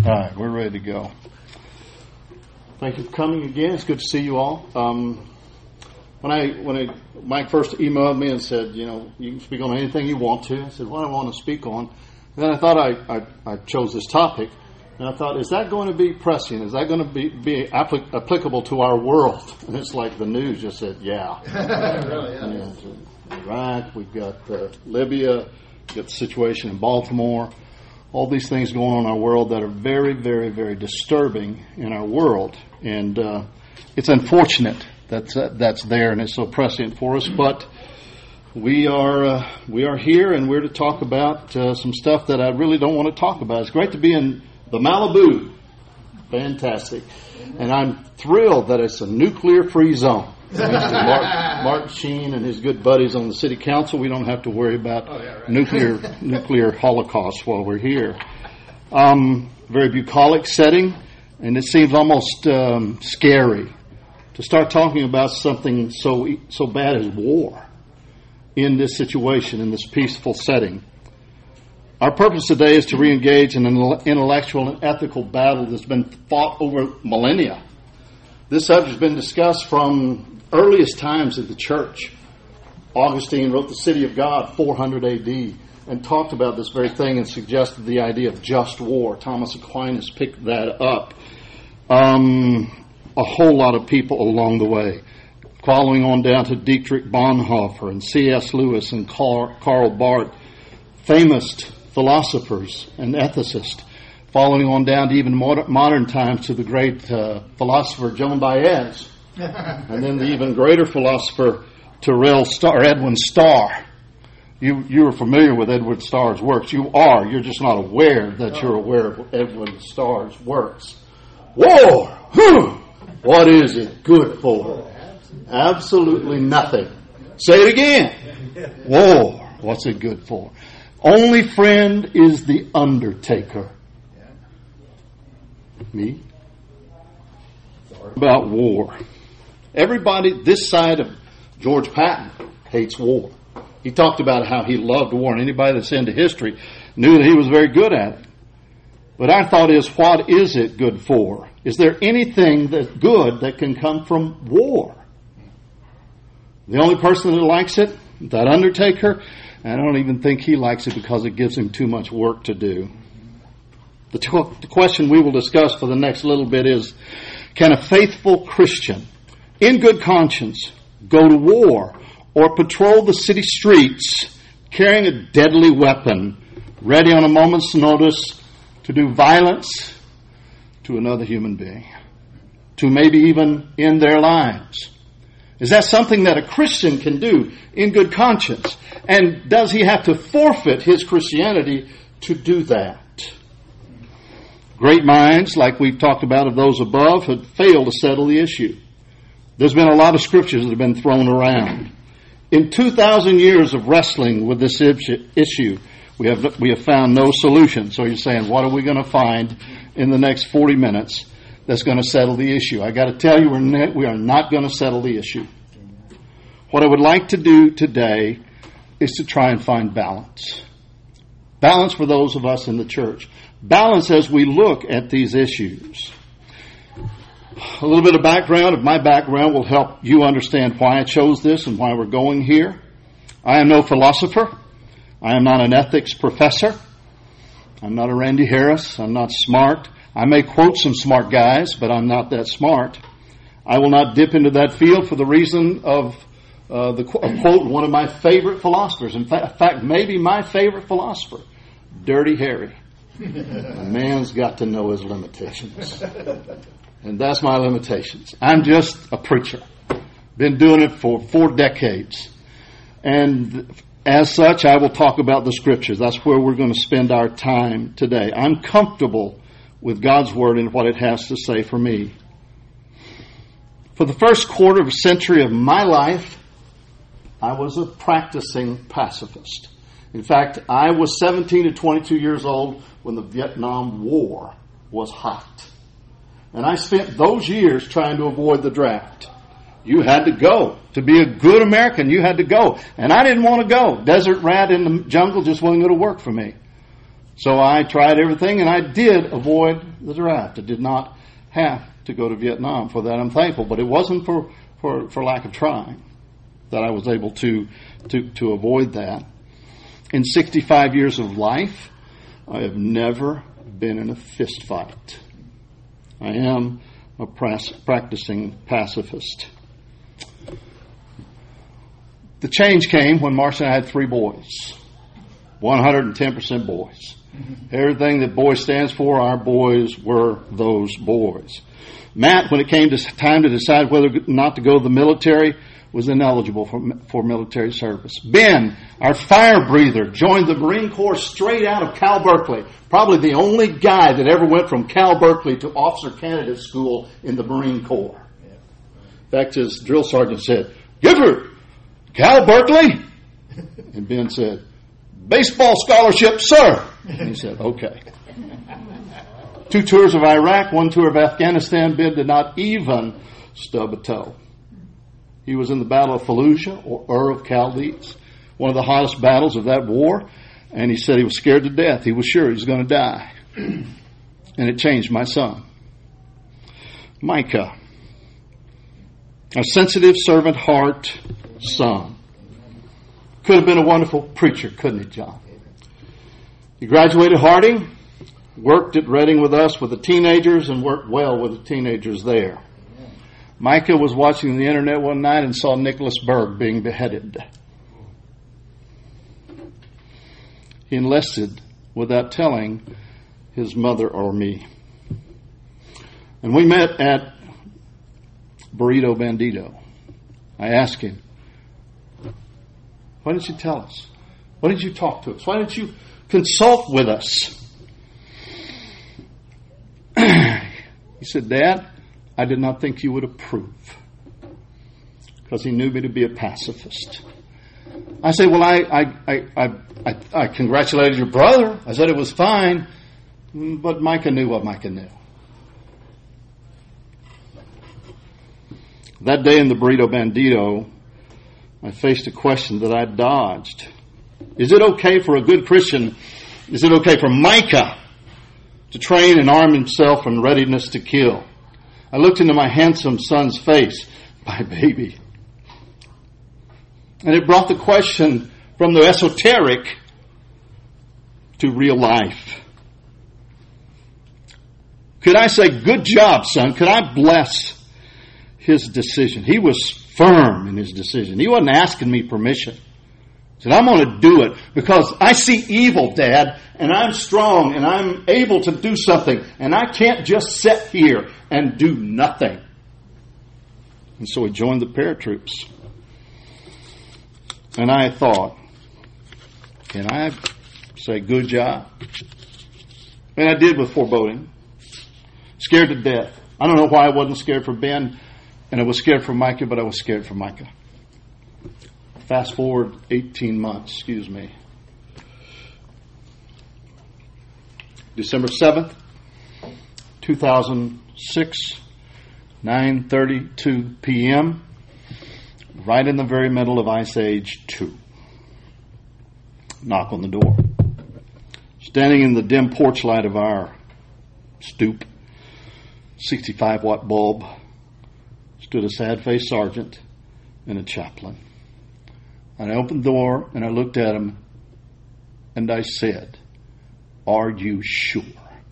All right, we're ready to go. Thank you for coming again. It's good to see you all. When Mike first emailed me and said, you can speak on anything you want to, I said, what do I want to speak on? And then I thought I chose this topic, and I thought, is that going to be prescient? Is that going to be applicable to our world? And it's like the news just said, yeah. Really, yeah. Iraq, we've got Libya, we've got the situation in Baltimore. All these things going on in our world that are very, very, very disturbing in our world. And it's unfortunate that's there and it's so prescient for us. But we are here, and we're to talk about some stuff that I really don't want to talk about. It's great to be in the Malibu. Fantastic. And I'm thrilled that it's a nuclear-free zone. Mark Sheen and his good buddies on the city council, we don't have to worry about nuclear holocaust while we're here. Very bucolic setting, and it seems almost scary to start talking about something so bad as war in this situation, in this peaceful setting. Our purpose today is to re-engage in an intellectual and ethical battle that's been fought over millennia. This subject has been discussed from earliest times of the church. Augustine wrote The City of God, 400 A.D., and talked about this very thing and suggested the idea of just war. Thomas Aquinas picked that up. A whole lot of people along the way, following on down to Dietrich Bonhoeffer and C.S. Lewis and Karl Barth, famous philosophers and ethicists, following on down to even modern times to the great philosopher Joan Baez, and then the even greater philosopher Edwin Starr. You are familiar with Edwin Starr's works. You're just not aware that you're aware of Edwin Starr's works. War! What is it good for? Absolutely nothing. Say it again. War. What's it good for? Only friend is the undertaker. Me? About war. Everybody this side of George Patton hates war. He talked about how he loved war, and anybody that's into history knew that he was very good at it. But our thought is, what is it good for? Is there anything that's good that can come from war? The only person that likes it, that undertaker, I don't even think he likes it because it gives him too much work to do. The question we will discuss for the next little bit is, can a faithful Christian, in good conscience, go to war or patrol the city streets carrying a deadly weapon, ready on a moment's notice to do violence to another human being, to maybe even end their lives? Is that something that a Christian can do in good conscience? And does he have to forfeit his Christianity to do that? Great minds, like we've talked about of those above, have failed to settle the issue. There's been a lot of scriptures that have been thrown around. In 2,000 years of wrestling with this issue, we have found no solution. So you're saying, what are we going to find in the next 40 minutes that's going to settle the issue? I got to tell you, we are not going to settle the issue. What I would like to do today is to try and find balance. Balance for those of us in the church. Balance as we look at these issues. A little bit of background of my background will help you understand why I chose this and why we're going here. I am no philosopher. I am not an ethics professor. I'm not a Randy Harris. I'm not smart. I may quote some smart guys, but I'm not that smart. I will not dip into that field for the reason of a quote one of my favorite philosophers. In fact, maybe my favorite philosopher, Dirty Harry. A man's got to know his limitations. And that's my limitations. I'm just a preacher. Been doing it for 4 decades. And as such, I will talk about the scriptures. That's where we're going to spend our time today. I'm comfortable with God's word and what it has to say for me. For the first quarter of a century of my life, I was a practicing pacifist. In fact, I was 17 to 22 years old when the Vietnam War was hot. And I spent those years trying to avoid the draft. You had to go. To be a good American, you had to go. And I didn't want to go. Desert rat in the jungle just wasn't going to work for me. So I tried everything, and I did avoid the draft. I did not have to go to Vietnam. For that I'm thankful, but it wasn't for lack of trying that I was able to avoid that. In 65 years of life, I have never been in a fist fight. I am a practicing pacifist. The change came when Marcia and I had 3 boys. 110% boys. Everything that boy stands for, our boys were those boys. Matt, when it came to time to decide whether or not to go to the military, was ineligible for military service. Ben, our fire breather, joined the Marine Corps straight out of Cal Berkeley. Probably the only guy that ever went from Cal Berkeley to officer candidate school in the Marine Corps. In fact, his drill sergeant said, "Gifford, Cal Berkeley?" And Ben said, "Baseball scholarship, sir." And he said, "Okay." 2 tours of Iraq, 1 tour of Afghanistan. Ben did not even stub a toe. He was in the Battle of Fallujah, or Ur of Chaldees, one of the hottest battles of that war, and he said he was scared to death. He was sure he was going to die. And it changed my son. Micah, a sensitive servant heart son. Could have been a wonderful preacher, couldn't he, John? He graduated Harding, worked at Reading with us with the teenagers, and worked well with the teenagers there. Micah was watching the internet one night and saw Nicholas Berg being beheaded. He enlisted without telling his mother or me. And we met at Burrito Bandito. I asked him, "Why didn't you tell us? Why didn't you talk to us? Why didn't you consult with us?" He said, "Dad, I did not think you would approve," because he knew me to be a pacifist. I said, "Well, I congratulated your brother. I said it was fine." But Micah knew what Micah knew. That day in the Burrito Bandito, I faced a question that I dodged. Is it okay for a good Christian, is it okay for Micah to train and arm himself in readiness to kill? I looked into my handsome son's face, my baby. And it brought the question from the esoteric to real life. Could I say, "Good job, son"? Could I bless his decision? He was firm in his decision. He wasn't asking me permission. He said, "I'm going to do it because I see evil, Dad, and I'm strong and I'm able to do something, and I can't just sit here and do nothing." And so he joined the paratroops. And I thought, can I say good job? And I did with foreboding. Scared to death. I don't know why I wasn't scared for Ben, and I was scared for Micah, but I was scared for Micah. Fast forward 18 months, December 7th, 2006, 9:32 p.m., right in the very middle of Ice Age 2. Knock on the door. Standing in the dim porch light of our stoop, 65-watt bulb, stood a sad-faced sergeant and a chaplain. And I opened the door and I looked at him and I said, "Are you sure?"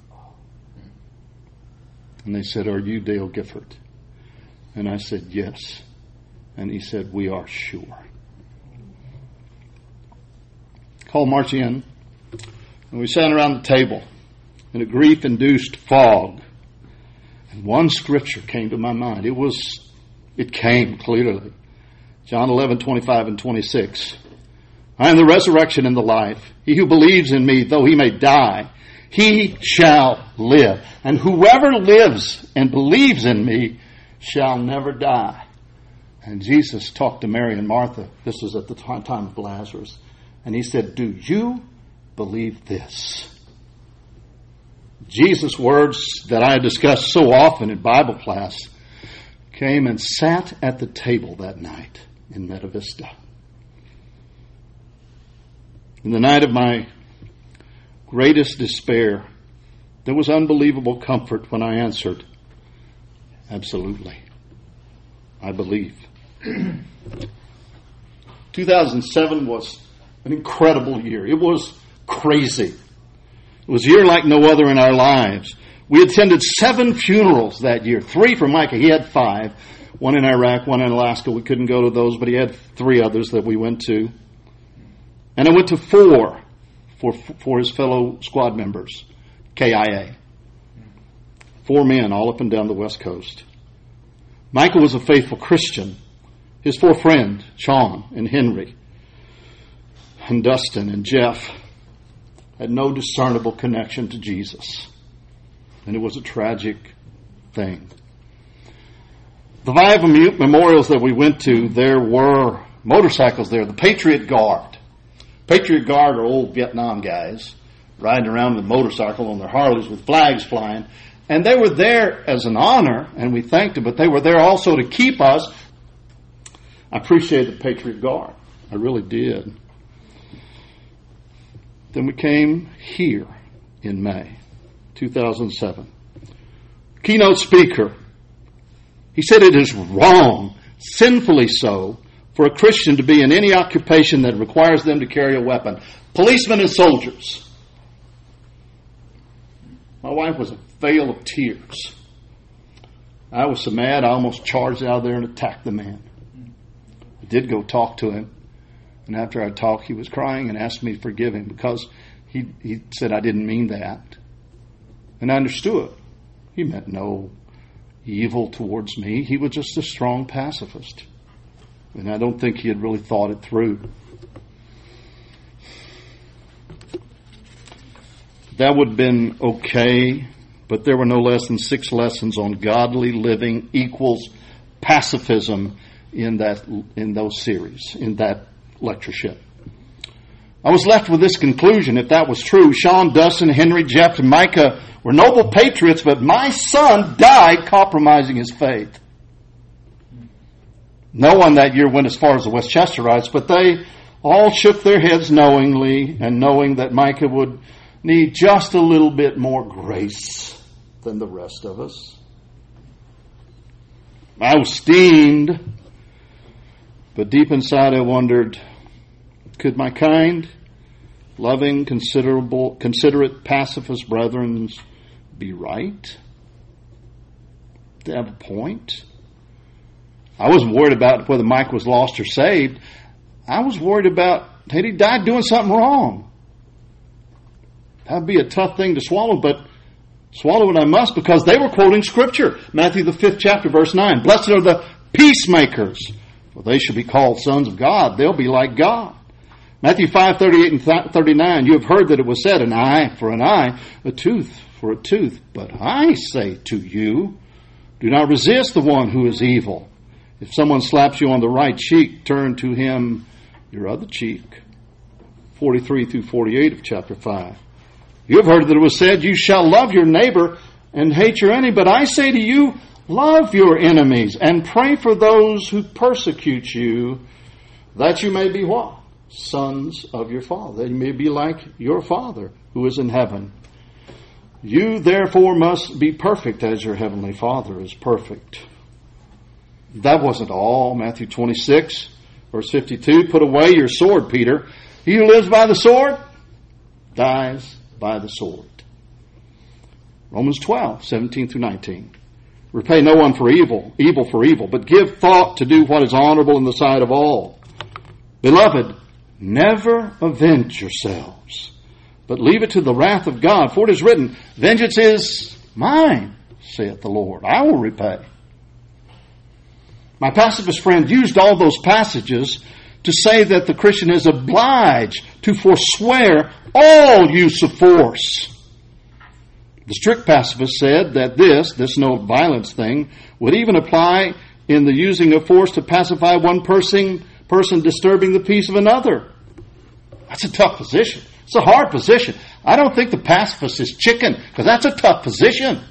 And they said, "Are you Dale Gifford?" And I said, "Yes." And he said, "We are sure." Called March in, and we sat around the table in a grief-induced fog. And one scripture came to my mind. It came clearly. John 11:25 and 26. "I am the resurrection and the life. He who believes in me, though he may die, he shall live. And whoever lives and believes in me shall never die." And Jesus talked to Mary and Martha. This was at the time of Lazarus. And he said, "Do you believe this?" Jesus' words that I discussed so often in Bible class came and sat at the table that night in Meta Vista. In the night of my greatest despair, there was unbelievable comfort when I answered, absolutely. I believe. 2007 was an incredible year. It was crazy. It was a year like no other in our lives. We attended 7 funerals that year. 3 for Micah. He had 5. 1 in Iraq, 1 in Alaska. We couldn't go to those, but he had 3 others that we went to. And I went to 4 for his fellow squad members, KIA. 4 men all up and down the West Coast. Michael was a faithful Christian. His 4 friends, Sean and Henry and Dustin and Jeff, had no discernible connection to Jesus. And it was a tragic thing. The 5 memorials that we went to, there were motorcycles there. The Patriot Guard. Patriot Guard are old Vietnam guys riding around with a motorcycle on their Harleys with flags flying. And they were there as an honor, and we thanked them, but they were there also to keep us. I appreciate the Patriot Guard. I really did. Then we came here in May 2007. Keynote speaker. He said it is wrong, sinfully so, for a Christian to be in any occupation that requires them to carry a weapon. Policemen and soldiers. My wife was a veil of tears. I was so mad I almost charged out there and attacked the man. I did go talk to him. And after I talked, he was crying and asked me to forgive him because he said I didn't mean that. And I understood. He meant no evil towards me. He was just a strong pacifist. And I don't think he had really thought it through. That would have been okay, but there were no less than 6 lessons on godly living equals pacifism in those series, in that lectureship. I was left with this conclusion, if that was true. Sean, Dustin, Henry, Jeff, and Micah were noble patriots, but my son died compromising his faith. No one that year went as far as the Westchesterites, but they all shook their heads knowingly and knowing that Micah would need just a little bit more grace than the rest of us. I was steamed, but deep inside I wondered, could my kind, loving, considerate pacifist brethren be right? They have a point. I wasn't worried about whether Mike was lost or saved. I was worried about had he died doing something wrong. That would be a tough thing to swallow, but swallow it I must because they were quoting Scripture. Matthew the 5th chapter, verse 9. Blessed are the peacemakers, for they shall be called sons of God. They'll be like God. Matthew 5:38 and 39. You have heard that it was said, an eye for an eye, a tooth for a tooth. But I say to you, do not resist the one who is evil. If someone slaps you on the right cheek, turn to him your other cheek. 43 through 48 of chapter 5. You have heard that it was said, you shall love your neighbor and hate your enemy. But I say to you, love your enemies and pray for those who persecute you, that you may be what? Sons of your Father. That you may be like your Father who is in heaven. You therefore must be perfect as your heavenly Father is perfect. That wasn't all. Matthew 26, verse 52. Put away your sword, Peter. He who lives by the sword dies by the sword. Romans 12, 17 through 19. Repay no one for evil for evil, but give thought to do what is honorable in the sight of all. Beloved, never avenge yourselves, but leave it to the wrath of God. For it is written, vengeance is mine, saith the Lord. I will repay. My pacifist friend used all those passages to say that the Christian is obliged to forswear all use of force. The strict pacifist said that this no violence thing, would even apply in the using of force to pacify one person disturbing the peace of another. That's a tough position. It's a hard position. I don't think the pacifist is chicken, because that's a tough position.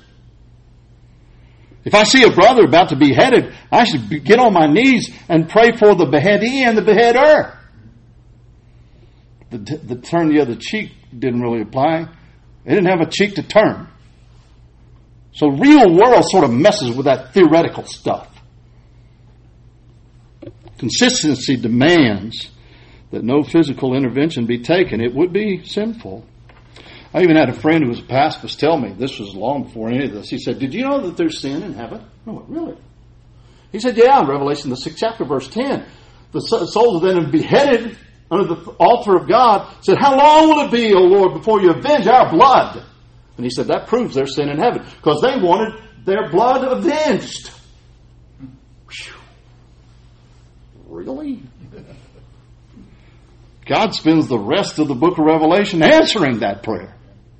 If I see a brother about to be beheaded, I should get on my knees and pray for the beheadee and the beheader. The turn the other cheek didn't really apply. They didn't have a cheek to turn. So real world sort of messes with that theoretical stuff. Consistency demands that no physical intervention be taken. It would be sinful. I even had a friend who was a pacifist tell me, this was long before any of this, he said, did you know that there's sin in heaven? I went, really? He said, yeah, in Revelation, the 6th chapter, verse 10, the souls are then beheaded under the altar of God. He said, how long will it be, O Lord, before you avenge our blood? And he said, that proves their sin in heaven, because they wanted their blood avenged. Whew. Really? God spends the rest of the book of Revelation answering that prayer.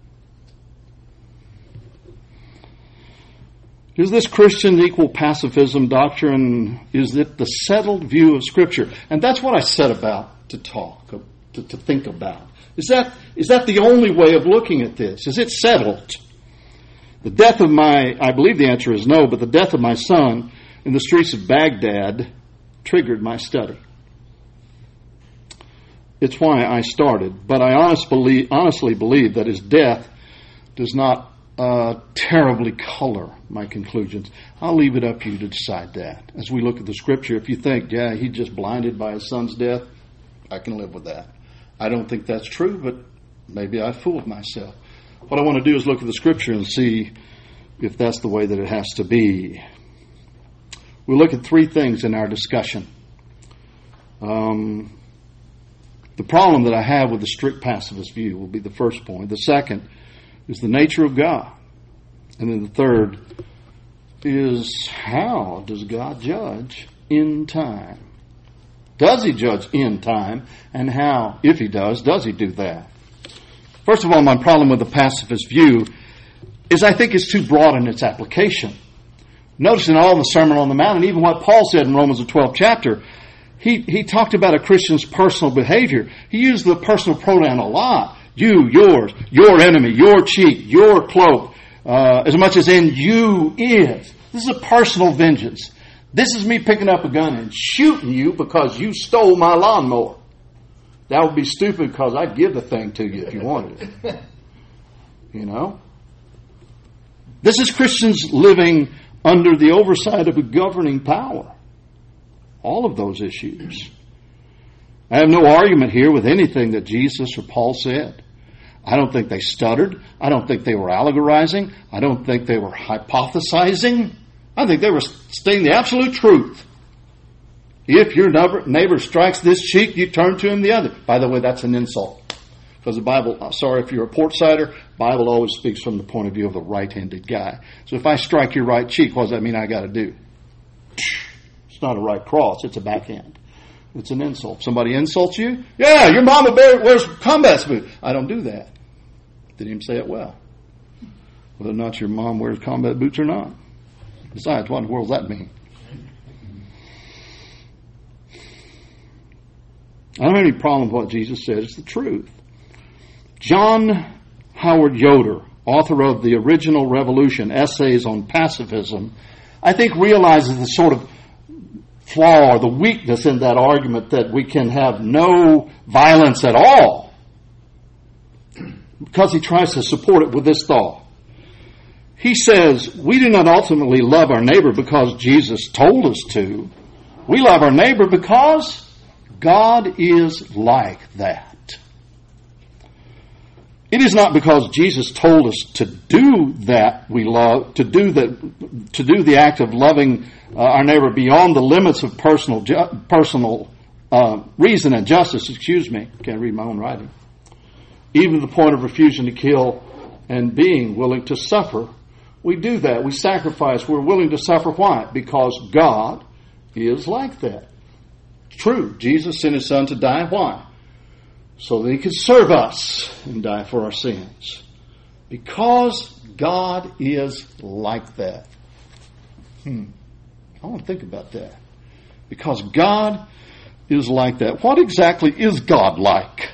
Is this Christian equal pacifism doctrine? Is it the settled view of Scripture? And that's what I set about to talk, to think about. Is that the only way of looking at this? Is it settled? The death of I believe the answer is no, but the death of my son in the streets of Baghdad triggered my study. It's why I started, but I honestly believe that his death does not terribly color my conclusions. I'll leave it up to you to decide that. As we look at the Scripture, if you think, yeah, he's just blinded by his son's death, I can live with that. I don't think that's true, but maybe I fooled myself. What I want to do is look at the Scripture and see if that's the way that it has to be. We'll look at three things in our discussion. The problem that I have with the strict pacifist view will be the first point. The second is the nature of God. And then the third is, how does God judge in time? Does he judge in time? And how, if he does he do that? First of all, my problem with the pacifist view is I think it's too broad in its application. Notice in all the Sermon on the Mount, and even what Paul said in Romans the 12th chapter, he talked about a Christian's personal behavior. He used the personal pronoun a lot. You, yours, your enemy, your cheek, your cloak, as much as in you is. This is a personal vengeance. This is me picking up a gun and shooting you because you stole my lawnmower. That would be stupid because I'd give the thing to you if you wanted it. You know? This is Christians living under the oversight of a governing power. All of those issues. I have no argument here with anything that Jesus or Paul said. I don't think they stuttered. I don't think they were allegorizing. I don't think they were hypothesizing. I think they were stating the absolute truth. If your neighbor strikes this cheek, you turn to him the other. By the way, that's an insult. Because the Bible, sorry if you're a port sider, the Bible always speaks from the point of view of the right-handed guy. So if I strike your right cheek, what does that mean I got to do? It's not a right cross, it's a backhand. It's an insult. Somebody insults you? Yeah, your mama wears combat boots. I don't do that. Didn't even say it well. Whether or not your mom wears combat boots or not. Besides, what in the world does that mean? I don't have any problem with what Jesus said. It's the truth. John Howard Yoder, author of The Original Revolution, Essays on Pacifism, I think realizes the sort of flaw or the weakness in that argument that we can have no violence at all, because he tries to support it with this thought. He says, we do not ultimately love our neighbor because Jesus told us to. We love our neighbor because God is like that. It is not because Jesus told us to do that we love, to do the act of loving our neighbor beyond the limits of personal reason and justice. Can't read my own writing. Even to the point of refusing to kill and being willing to suffer. We do that. We sacrifice. We're willing to suffer. Why? Because God is like that. True. Jesus sent his son to die. Why? So that he could serve us and die for our sins. Because God is like that. I want to think about that. Because God is like that. What exactly is God like?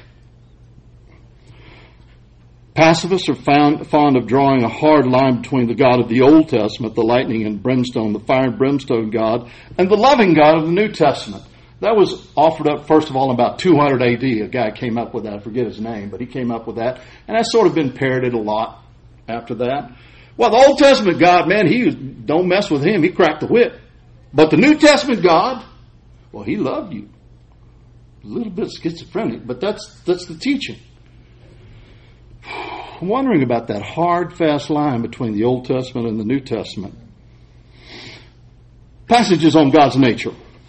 Pacifists are fond of drawing a hard line between the God of the Old Testament, the lightning and brimstone, the fire and brimstone God, and the loving God of the New Testament. That was offered up, first of all, in about 200 AD. A guy came up with that. I forget his name, but he came up with that. And that's sort of been parroted a lot after that. Well, the Old Testament God, man, don't mess with him. He cracked the whip. But the New Testament God, well, he loved you. A little bit schizophrenic, but that's the teaching. I'm wondering about that hard, fast line between the Old Testament and the New Testament. Passages on God's nature.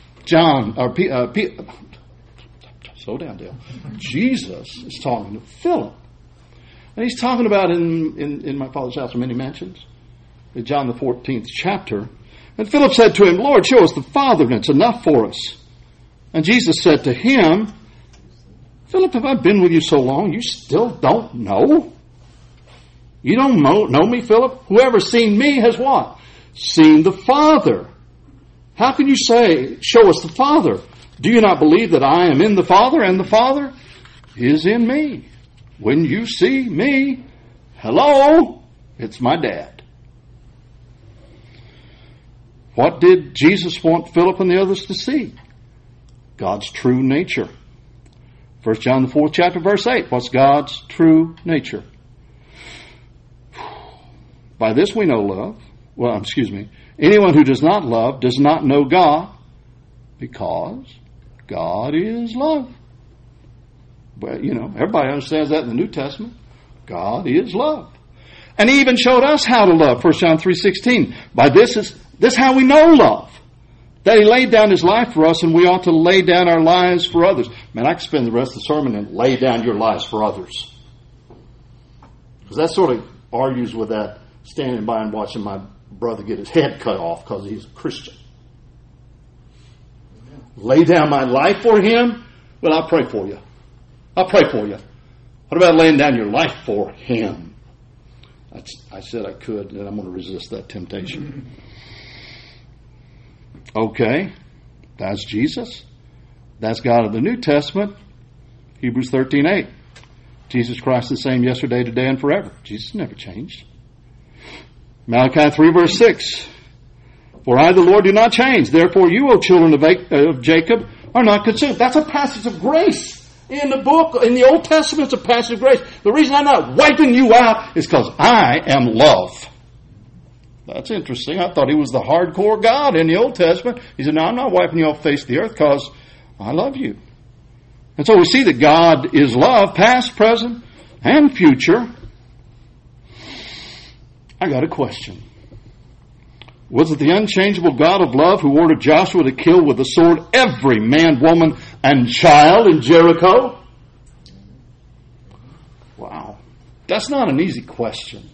Slow down, Dale. Jesus is talking to Philip. And he's talking about in my Father's house are many mansions. In John the 14th chapter. And Philip said to him, Lord, show us the Father, and it's enough for us. And Jesus said to him, Philip, have I been with you so long, you still don't know? You don't know me, Philip? Whoever's seen me has what? Seen the Father. How can you say, show us the Father? Do you not believe that I am in the Father and the Father is in me? When you see me, hello, it's my dad. What did Jesus want Philip and the others to see? God's true nature. 1 John the 4th chapter, verse 8. What's God's true nature? By this we know love. Anyone who does not love does not know God, because God is love. But, everybody understands that in the New Testament. God is love. And he even showed us how to love. 1 John 3:16. By this is how we know love. That he laid down his life for us, and we ought to lay down our lives for others. Man, I could spend the rest of the sermon and lay down your lives for others. Because that sort of argues with that standing by and watching my brother get his head cut off because he's a Christian. Lay down my life for him? Well, I'll pray for you. I'll pray for you. What about laying down your life for him? I said I could, and I'm going to resist that temptation. Okay, that's Jesus. That's God of the New Testament. Hebrews 13:8. Jesus Christ the same yesterday, today, and forever. Jesus never changed. Malachi 3 verse 6. For I, the Lord, do not change. Therefore you, O children of Jacob, are not consumed. That's a passage of grace. In the book, in the Old Testament, it's a passage of grace. The reason I'm not wiping you out is because I am love. That's interesting. I thought he was the hardcore God in the Old Testament. He said, no, I'm not wiping you off the face of the earth because I love you. And so we see that God is love, past, present, and future. I got a question. Was it the unchangeable God of love who ordered Joshua to kill with the sword every man, woman, and child in Jericho? Wow. That's not an easy question.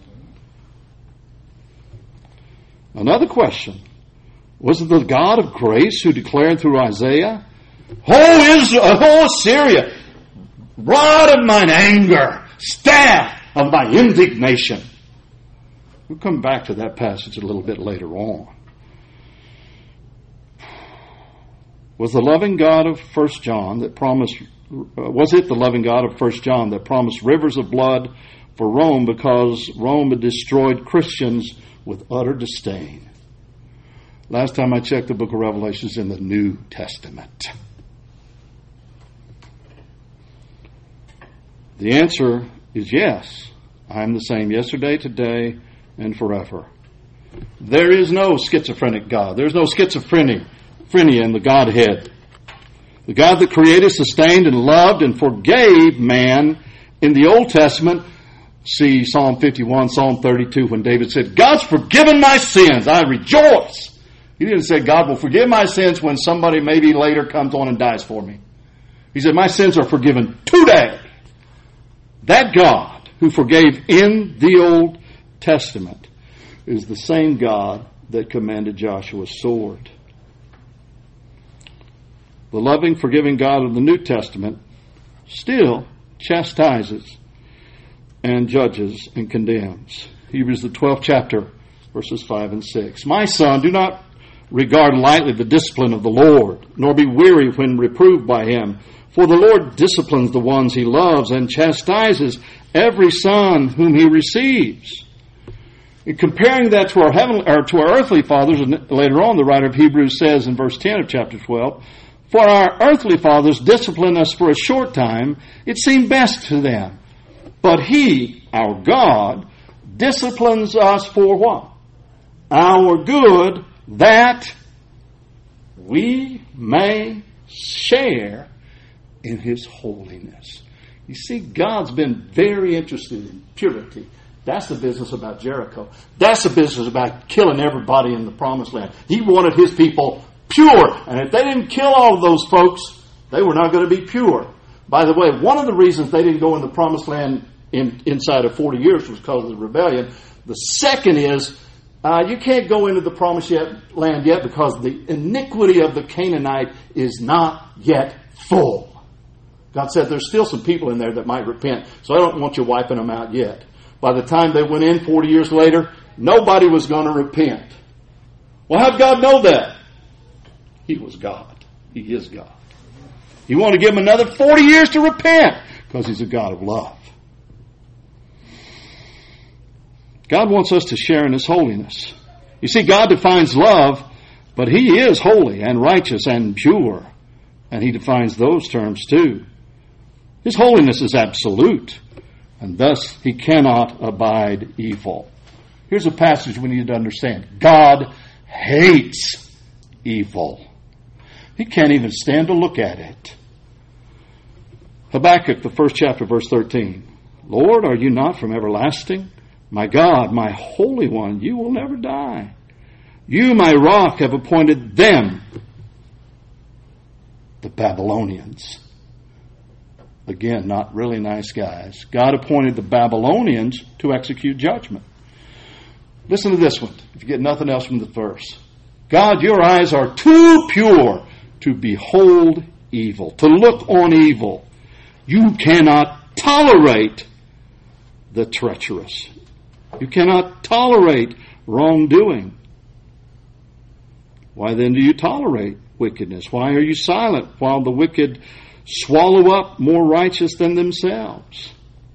Another question. Was it the God of grace who declared through Isaiah, O Syria, rod of mine anger, staff of my indignation? We'll come back to that passage a little bit later on. Was it the loving God of 1 John that promised rivers of blood for Rome because Rome had destroyed Christians with utter disdain? Last time I checked, the book of Revelation is in the New Testament. The answer is yes. I am the same yesterday, today, and forever. There is no schizophrenic God. There's no schizophrenia in the Godhead. The God that created, sustained, and loved and forgave man in the Old Testament. See Psalm 51, Psalm 32, when David said, God's forgiven my sins. I rejoice. He didn't say, God will forgive my sins when somebody maybe later comes on and dies for me. He said, my sins are forgiven today. That God who forgave in the Old Testament is the same God that commanded Joshua's sword. The loving, forgiving God of the New Testament still chastises and judges and condemns. Hebrews the 12th chapter, verses 5 and 6. My son, do not regard lightly the discipline of the Lord, nor be weary when reproved by him. For the Lord disciplines the ones he loves and chastises every son whom he receives. In comparing that to our earthly fathers, and later on the writer of Hebrews says in verse 10 of chapter 12, For our earthly fathers disciplined us for a short time. It seemed best to them. But He, our God, disciplines us for what? Our good, that we may share in His holiness. You see, God's been very interested in purity. That's the business about Jericho. That's the business about killing everybody in the promised land. He wanted His people pure. And if they didn't kill all of those folks, they were not going to be pure. By the way, one of the reasons they didn't go in the promised land inside of 40 years was because of the rebellion. The second is, you can't go into the promised land yet because the iniquity of the Canaanite is not yet full. God said there's still some people in there that might repent, so I don't want you wiping them out yet. By the time they went in 40 years later, nobody was going to repent. Well, how did God know that? He was God. He is God. He wanted to give them another 40 years to repent because He's a God of love. God wants us to share in His holiness. You see, God defines love, but He is holy and righteous and pure. And He defines those terms too. His holiness is absolute, and thus He cannot abide evil. Here's a passage we need to understand. God hates evil. He can't even stand to look at it. Habakkuk, the first chapter, verse 13. Lord, are you not from everlasting? My God, my Holy One, you will never die. You, my rock, have appointed them, the Babylonians. Again, not really nice guys. God appointed the Babylonians to execute judgment. Listen to this one, if you get nothing else from the verse. God, your eyes are too pure to behold evil, to look on evil. You cannot tolerate the treacherous. You cannot tolerate wrongdoing. Why then do you tolerate wickedness? Why are you silent while the wicked swallow up more righteous than themselves?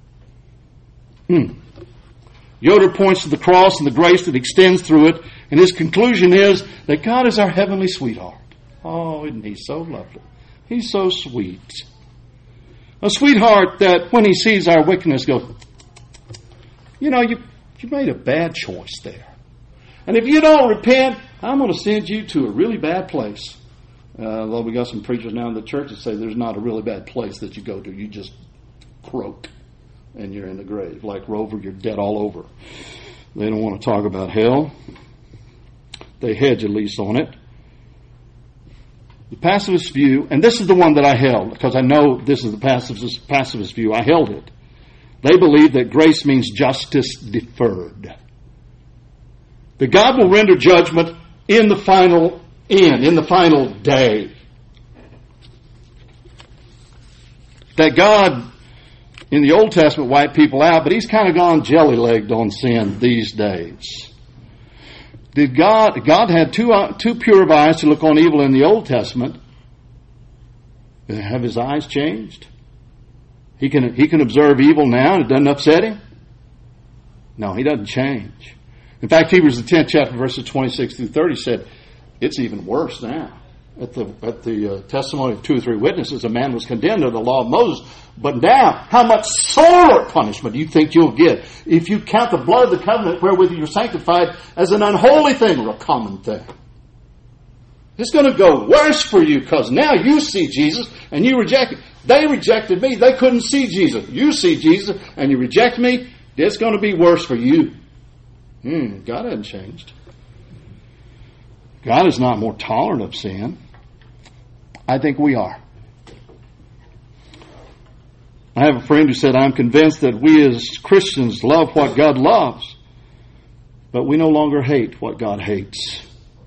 Yoder points to the cross and the grace that extends through it, and his conclusion is that God is our heavenly sweetheart. Oh, isn't He so lovely? He's so sweet. A sweetheart that when He sees our wickedness goes, you know, you made a bad choice there. And if you don't repent, I'm going to send you to a really bad place. Although we got some preachers now in the church that say there's not a really bad place that you go to. You just croak and you're in the grave. Like Rover, you're dead all over. They don't want to talk about hell. They hedge at least on it. The pacifist view, and this is the one that I held, because I know this is the pacifist view. I held it. They believe that grace means justice deferred. That God will render judgment in the final end, in the final day. That God, in the Old Testament, wiped people out, but He's kind of gone jelly-legged on sin these days. Did God had too pure of eyes to look on evil in the Old Testament. Have His eyes changed? He can observe evil now and it doesn't upset Him? No, He doesn't change. In fact, Hebrews the 10th chapter, verses 26 through 30 said, it's even worse now. At the testimony of 2 or 3 witnesses, a man was condemned under the law of Moses. But now, how much sorer punishment do you think you'll get if you count the blood of the covenant wherewith you're sanctified as an unholy thing or a common thing? It's going to go worse for you because now you see Jesus and you reject Him. They rejected me. They couldn't see Jesus. You see Jesus and you reject me. It's going to be worse for you. God hasn't changed. God is not more tolerant of sin. I think we are. I have a friend who said, I'm convinced that we as Christians love what God loves, but we no longer hate what God hates.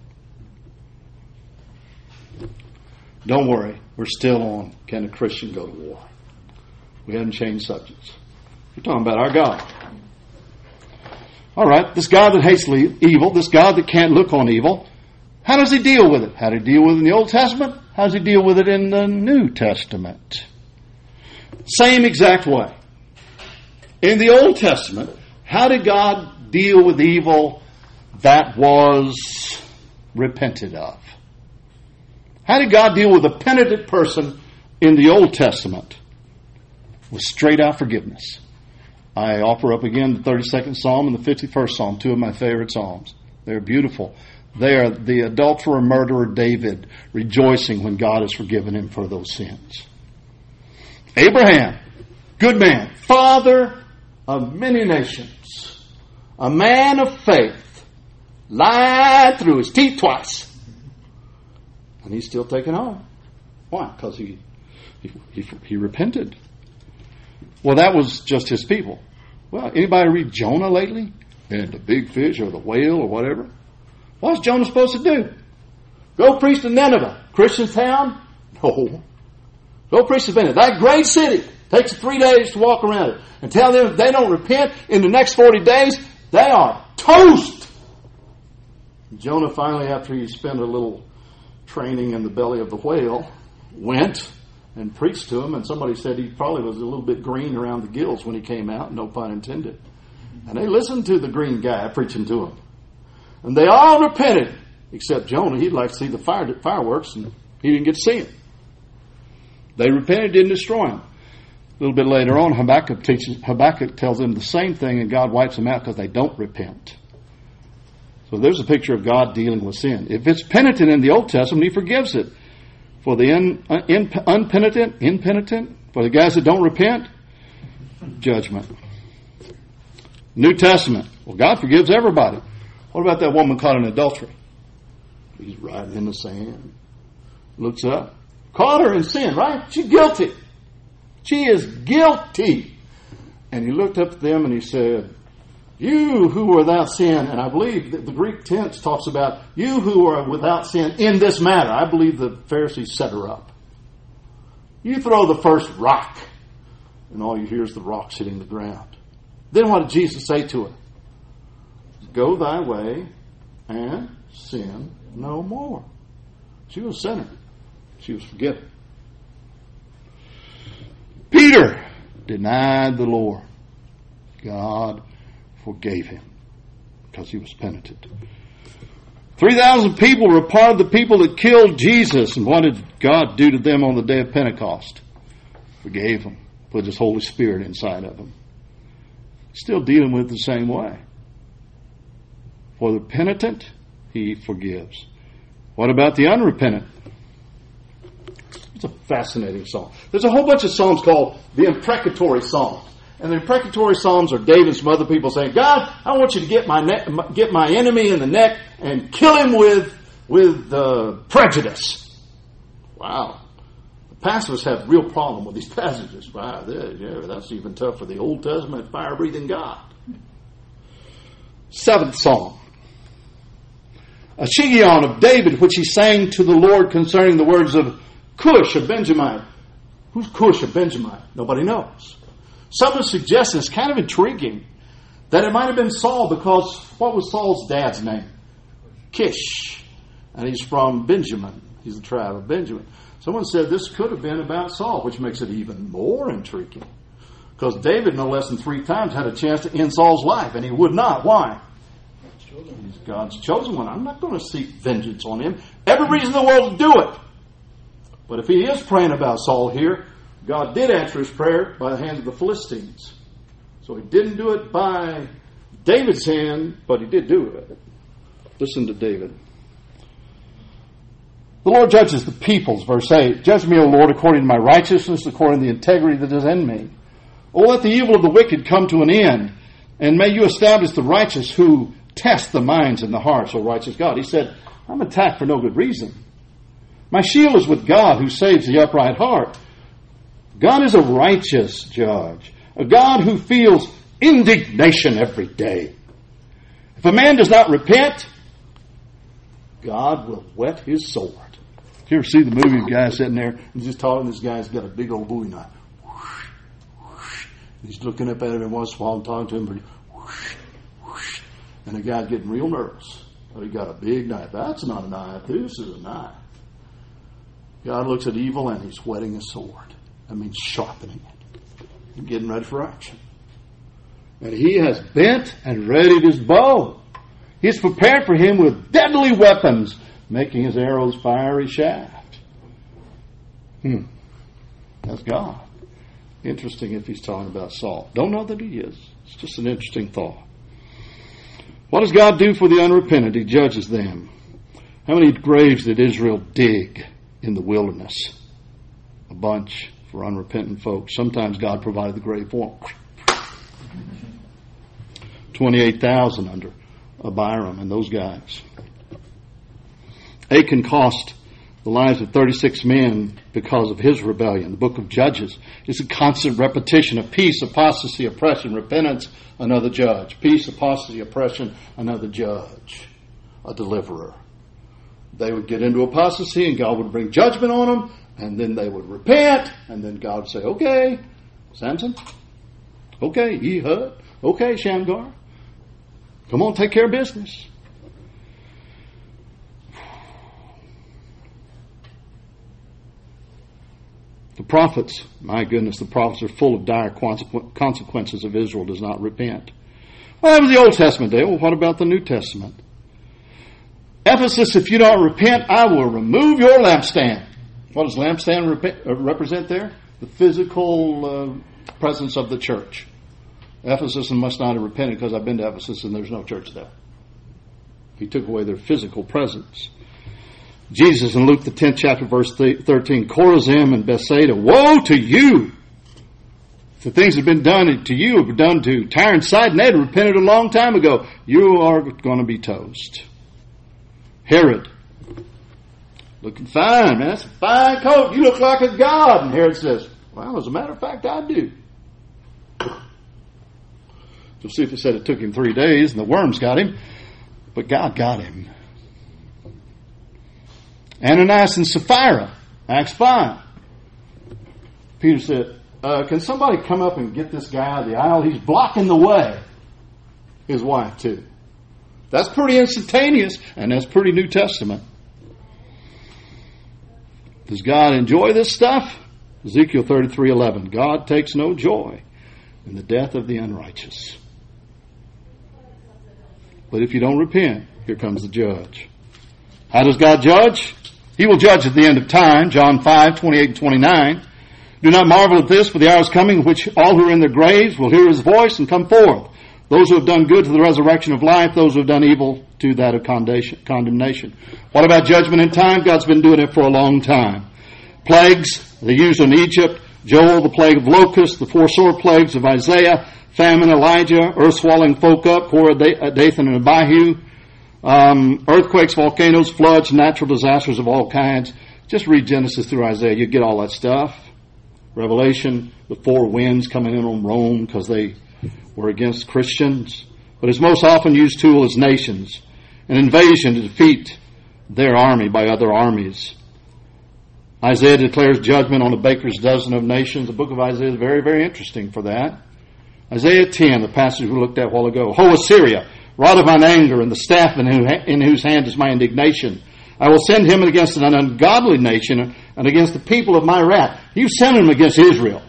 Don't worry, we're still on, can a Christian go to war? We haven't changed subjects. We're talking about our God. All right, this God that hates evil, this God that can't look on evil, how does He deal with it? How did He deal with it in the Old Testament? How does He deal with it in the New Testament? Same exact way. In the Old Testament, how did God deal with evil that was repented of? How did God deal with a penitent person in the Old Testament? With straight out forgiveness. I offer up again the 32nd Psalm and the 51st Psalm, two of my favorite Psalms. They're beautiful. They are the adulterer, murderer David rejoicing when God has forgiven him for those sins. Abraham, good man, father of many nations, a man of faith, lied through his teeth twice. And he's still taken home. Why? Because he repented. Well, that was just his people. Well, anybody read Jonah lately? And the big fish or the whale or whatever? What's Jonah supposed to do? Go preach to Nineveh. Christian town? No. Go preach to Nineveh. That great city. Takes 3 days to walk around it. And tell them if they don't repent in the next 40 days, they are toast. Jonah finally, after he spent a little training in the belly of the whale, went and preached to him, and somebody said he probably was a little bit green around the gills when he came out, no pun intended. And they listened to the green guy preaching to him. And they all repented, except Jonah. He'd like to see the fireworks, and he didn't get to see them. They repented, didn't destroy him. A little bit later on, Habakkuk tells them the same thing, and God wipes them out because they don't repent. So there's a picture of God dealing with sin. If it's penitent in the Old Testament, He forgives it. For the impenitent, for the guys that don't repent, judgment. New Testament. Well, God forgives everybody. What about that woman caught in adultery? He's riding in the sand. Looks up. Caught her in sin, right? She's guilty. She is guilty. And he looked up at them and he said, you who are without sin, and I believe that the Greek tense talks about you who are without sin in this matter. I believe the Pharisees set her up. You throw the first rock, and all you hear is the rocks hitting the ground. Then what did Jesus say to her? Go thy way and sin no more. She was a sinner. She was forgiven. Peter denied the Lord. God forgave him because he was penitent. 3,000 people were part of the people that killed Jesus. And what did God do to them on the day of Pentecost? Forgave them. Put His Holy Spirit inside of them. Still dealing with it the same way. For the penitent, He forgives. What about the unrepentant? It's a fascinating psalm. There's a whole bunch of psalms called the imprecatory psalms. And the imprecatory psalms are David and some other people saying, God, I want you to get my enemy in the neck and kill him with prejudice. Wow. The pacifists have a real problem with these passages. Wow, that's even tough for the Old Testament fire-breathing God. 7th Psalm. A Shiggaion of David, which he sang to the Lord concerning the words of Cush, a Benjamite. Who's Cush, a Benjamite? Nobody knows. Some have suggested, it's kind of intriguing, that it might have been Saul because what was Saul's dad's name? Kish. And he's from Benjamin. He's the tribe of Benjamin. Someone said this could have been about Saul, which makes it even more intriguing. Because David, no less than 3 times, had a chance to end Saul's life, and he would not. Why? He's God's chosen one. I'm not going to seek vengeance on him. Every reason in the world to do it. But if he is praying about Saul here, God did answer his prayer by the hand of the Philistines. So He didn't do it by David's hand, but He did do it. Listen to David. The Lord judges the peoples, verse 8. Judge me, O Lord, according to my righteousness, according to the integrity that is in me. O let the evil of the wicked come to an end, and may you establish the righteous who test the minds and the hearts, O righteous God. He said, I'm attacked for no good reason. My shield is with God who saves the upright heart. God is a righteous judge, a God who feels indignation every day. If a man does not repent, God will whet his sword. You ever see the movie of a guy sitting there and just talking? This guy's got a big old Bowie knife. Whoosh, whoosh. He's looking up at him and once in a while talking to him. Whoosh, whoosh. And the guy's getting real nervous. Oh, he got a big knife. That's not a knife. This is a knife. God looks at evil and He's whetting his sword. That means sharpening it and getting ready for action. And He has bent and readied his bow. He's prepared for him with deadly weapons, making his arrows fiery shaft. That's God. Interesting if he's talking about Saul. Don't know that he is. It's just an interesting thought. What does God do for the unrepentant? He judges them. How many graves did Israel dig in the wilderness? A bunch for unrepentant folks. Sometimes God provided the grave for them. 28,000 under Abiram and those guys. Achan cost the lives of 36 men because of his rebellion. The book of Judges is a constant repetition of peace, apostasy, oppression, repentance, another judge. Peace, apostasy, oppression, another judge. A deliverer. They would get into apostasy and God would bring judgment on them, and then they would repent, and then God would say, okay, Samson, okay, Ehud, okay, Shamgar, come on, take care of business. The prophets, my goodness, the prophets are full of dire consequences if Israel does not repent. Well, that was the Old Testament day. Well, what about the New Testament? Ephesus, if you don't repent, I will remove your lampstand. What does lampstand represent there? The physical presence of the church. Ephesus must not have repented because I've been to Ephesus and there's no church there. He took away their physical presence. Jesus in Luke the 10th chapter verse 13, Chorazin and Bethsaida, woe to you! The things that have been done to you have been done to Tyre and Sidon. They had repented a long time ago. You are going to be toast. Herod, looking fine, man. That's a fine coat. You look like a god. And Herod says, well, as a matter of fact, I do. Josephus said it took him 3 days and the worms got him, but God got him. Ananias and Sapphira, Acts 5. Peter said, can somebody come up and get this guy out of the aisle? He's blocking the way. His wife, too. That's pretty instantaneous, and that's pretty New Testament. Does God enjoy this stuff? Ezekiel 33:11. God takes no joy in the death of the unrighteous. But if you don't repent, here comes the judge. How does God judge? He will judge at the end of time. John 5:28 and 29. Do not marvel at this, for the hour is coming in which all who are in their graves will hear his voice and come forth. Those who have done good to the resurrection of life, those who have done evil to that of condemnation. What about judgment in time? God's been doing it for a long time. Plagues, they used in Egypt. Joel, the plague of locusts, the 4 sore plagues of Isaiah, famine, Elijah, earth swallowing folk up, Korah, Dathan, and Abihu, earthquakes, volcanoes, floods, natural disasters of all kinds. Just read Genesis through Isaiah. You get all that stuff. Revelation, the 4 winds coming in on Rome because they were against Christians. But his most often used tool is nations. An invasion to defeat their army by other armies. Isaiah declares judgment on a baker's dozen of nations. The book of Isaiah is very, very interesting for that. Isaiah 10, the passage we looked at a while ago. Ho, Assyria, rod of mine anger, and the staff in whose hand is my indignation. I will send him against an ungodly nation and against the people of my wrath. You send him against Israel.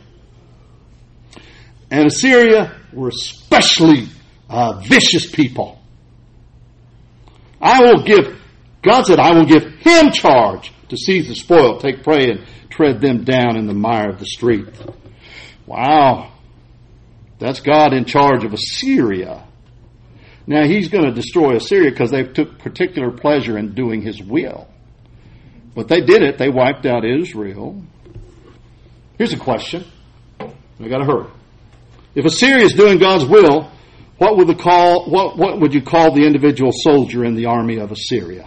And Assyria were especially vicious people. God said, I will give him charge to seize the spoil, take prey, and tread them down in the mire of the street. Wow. That's God in charge of Assyria. Now, he's going to destroy Assyria because they took particular pleasure in doing his will. But they did it. They wiped out Israel. Here's a question. I got to hurry. If Assyria is doing God's will, what would you call the individual soldier in the army of Assyria?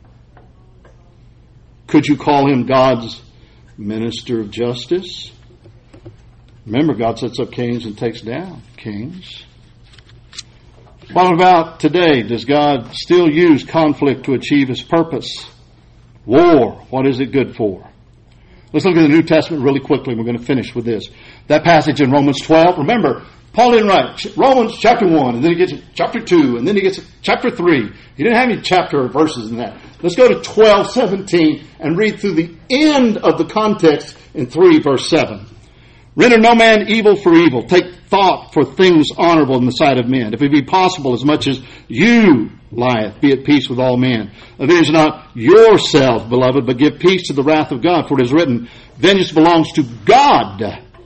Could you call him God's minister of justice? Remember, God sets up kings and takes down kings. What about today? Does God still use conflict to achieve his purpose? War, what is it good for? Let's look at the New Testament really quickly. We're going to finish with this. That passage in Romans 12. Remember, Paul didn't write Romans chapter 1, and then he gets to chapter 2, and then he gets to chapter 3. He didn't have any chapter or verses in that. Let's go to 12:17 and read through the end of the context in 3 verse 7. Render no man evil for evil. Take thought for things honorable in the sight of men. If it be possible, as much as you lieth. Be at peace with all men. Avenge not yourselves, beloved, but give peace to the wrath of God. For it is written, vengeance belongs to God.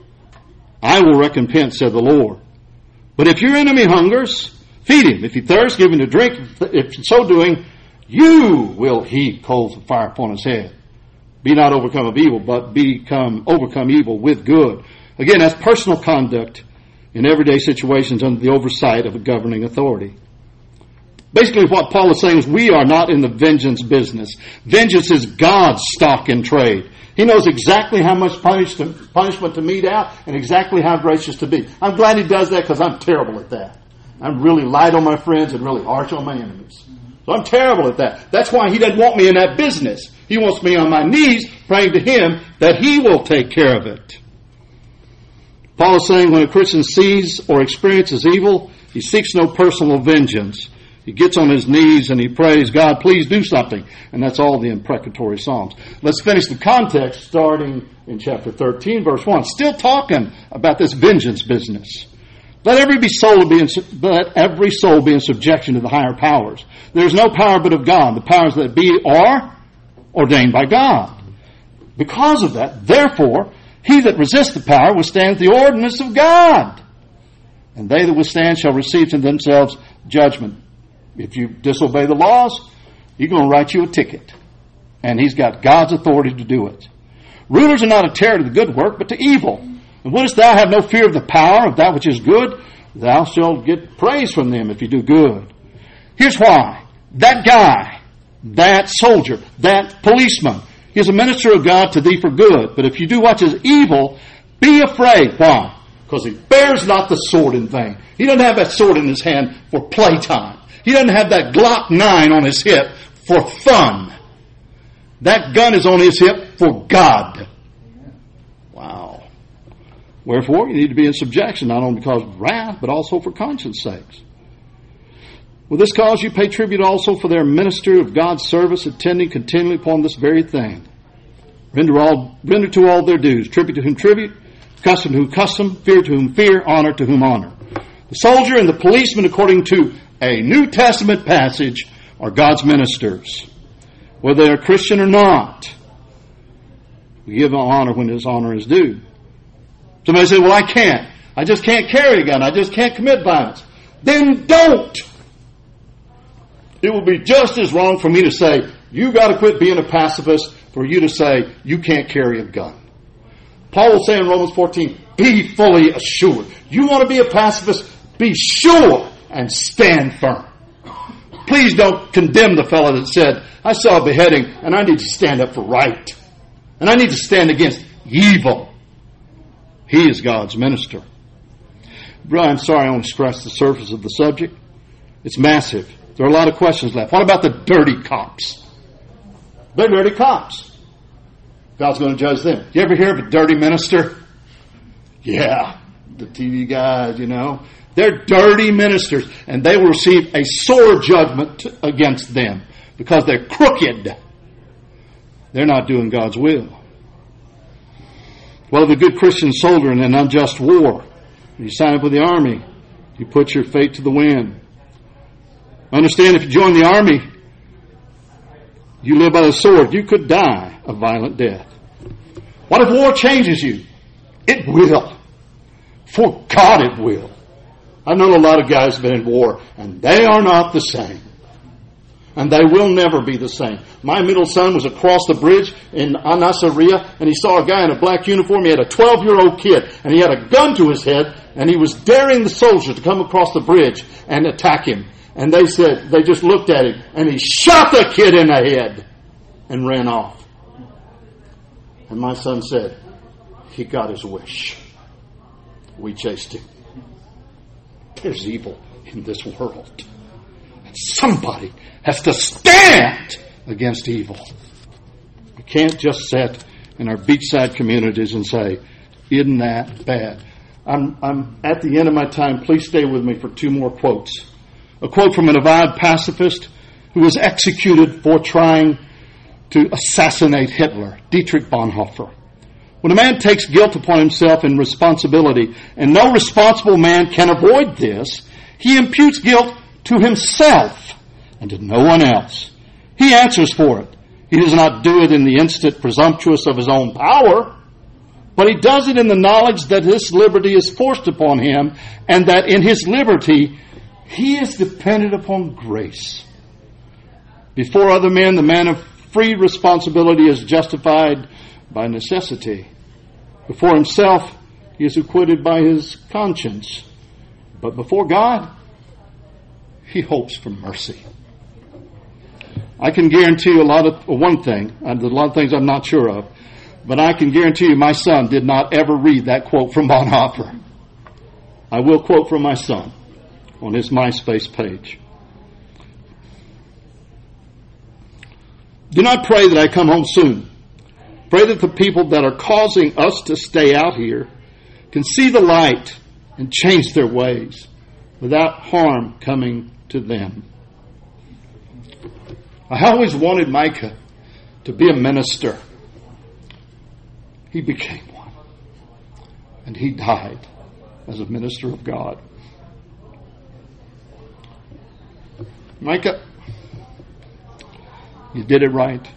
I will recompense, said the Lord. But if your enemy hungers, feed him. If he thirsts, give him to drink. If in so doing, you will heap coals of fire upon his head. Be not overcome of evil, but overcome evil with good. Again, that's personal conduct in everyday situations under the oversight of a governing authority. Basically, what Paul is saying is we are not in the vengeance business. Vengeance is God's stock in trade. He knows exactly how much punishment to mete out and exactly how gracious to be. I'm glad he does that because I'm terrible at that. I'm really light on my friends and really harsh on my enemies. So I'm terrible at that. That's why he doesn't want me in that business. He wants me on my knees praying to him that he will take care of it. Paul is saying when a Christian sees or experiences evil, he seeks no personal vengeance. He gets on his knees and he prays, God, please do something. And that's all the imprecatory Psalms. Let's finish the context starting in chapter 13, verse 1. Still talking about this vengeance business. Let every soul be in subjection to the higher powers. There is no power but of God. The powers that be are ordained by God. Because of that, therefore, he that resists the power withstands the ordinance of God. And they that withstand shall receive to themselves judgment. If you disobey the laws, he's going to write you a ticket. And he's got God's authority to do it. Rulers are not a terror to the good work, but to evil. And wouldst thou have no fear of the power of that which is good? Thou shalt get praise from them if you do good. Here's why. That guy, that soldier, that policeman, he is a minister of God to thee for good. But if you do what is evil, be afraid. Why? Because he bears not the sword in vain. He doesn't have that sword in his hand for playtime. He doesn't have that Glock 9 on his hip for fun. That gun is on his hip for God. Wow. Wherefore, you need to be in subjection, not only because of wrath, but also for conscience sakes. With this cause you pay tribute also for their minister of God's service, attending continually upon this very thing. Render to all their dues, tribute to whom tribute, custom to whom custom, fear to whom fear, honor to whom honor. The soldier and the policeman, according to a New Testament passage, are God's ministers. Whether they're Christian or not, we give honor when his honor is due. Somebody says, well, I can't. I just can't carry a gun. I just can't commit violence. Then don't. It will be just as wrong for me to say, you got to quit being a pacifist, for you to say, you can't carry a gun. Paul will say in Romans 14, be fully assured. You want to be a pacifist? Be sure and stand firm. Please don't condemn the fellow that said, I saw a beheading and I need to stand up for right. And I need to stand against evil. He is God's minister. Brother, I'm sorry I only scratched the surface of the subject. It's massive. There are a lot of questions left. What about the dirty cops? They're dirty cops. God's going to judge them. You ever hear of a dirty minister? Yeah, the TV guys, you know. They're dirty ministers, and they will receive a sore judgment against them because they're crooked. They're not doing God's will. Well, the good Christian soldier in an unjust war, you sign up with the army, you put your fate to the wind. Understand, if you join the army, you live by the sword. You could die a violent death. What if war changes you? It will. For God it will. I've known a lot of guys who have been in war, and they are not the same. And they will never be the same. My middle son was across the bridge in Anasariyah, and he saw a guy in a black uniform. He had a 12-year-old kid, and he had a gun to his head, and he was daring the soldiers to come across the bridge and attack him. And they just looked at him, and he shot the kid in the head and ran off. And my son said, he got his wish. We chased him. There's evil in this world. And somebody has to stand against evil. We can't just sit in our beachside communities and say, isn't that bad? I'm at the end of my time. Please stay with me for two more quotes. A quote from an avowed pacifist who was executed for trying to assassinate Hitler, Dietrich Bonhoeffer. When a man takes guilt upon himself and responsibility, and no responsible man can avoid this, he imputes guilt to himself and to no one else. He answers for it. He does not do it in the instant presumptuous of his own power, but he does it in the knowledge that this liberty is forced upon him, and that in his liberty he is dependent upon grace. Before other men, the man of free responsibility is justified by necessity. Before himself, he is acquitted by his conscience. But before God, he hopes for mercy. I can guarantee you one thing. There's a lot of things I'm not sure of. But I can guarantee you my son did not ever read that quote from Bonhoeffer. I will quote from my son on his MySpace page. Do not pray that I come home soon. Pray that the people that are causing us to stay out here can see the light and change their ways without harm coming to them. I always wanted Micah to be a minister. He became one. And he died as a minister of God. Micah, you did it right.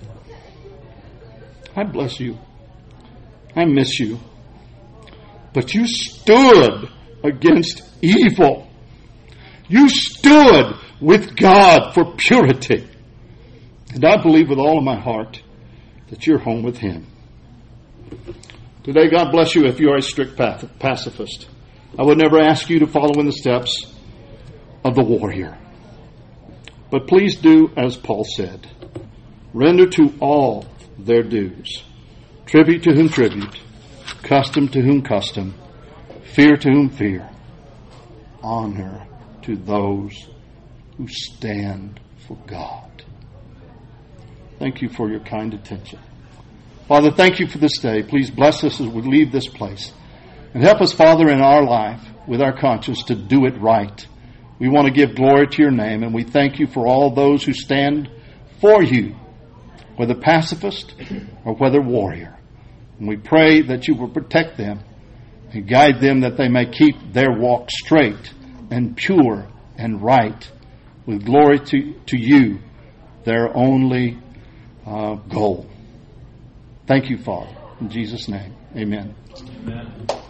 I bless you. I miss you. But you stood against evil. You stood with God for purity. And I believe with all of my heart that you're home with him. Today, God bless you if you are a strict pacifist. I would never ask you to follow in the steps of the warrior. But please do as Paul said. Render to all their dues. Tribute to whom tribute. Custom to whom custom. Fear to whom fear. Honor to those who stand for God. Thank you for your kind attention. Father, thank you for this day. Please bless us as we leave this place. And help us, Father, in our life, with our conscience, to do it right. We want to give glory to your name, and we thank you for all those who stand for you, whether pacifist or whether warrior. And we pray that you will protect them and guide them that they may keep their walk straight and pure and right, with glory to you, their only goal. Thank you, Father. In Jesus' name, amen. Amen.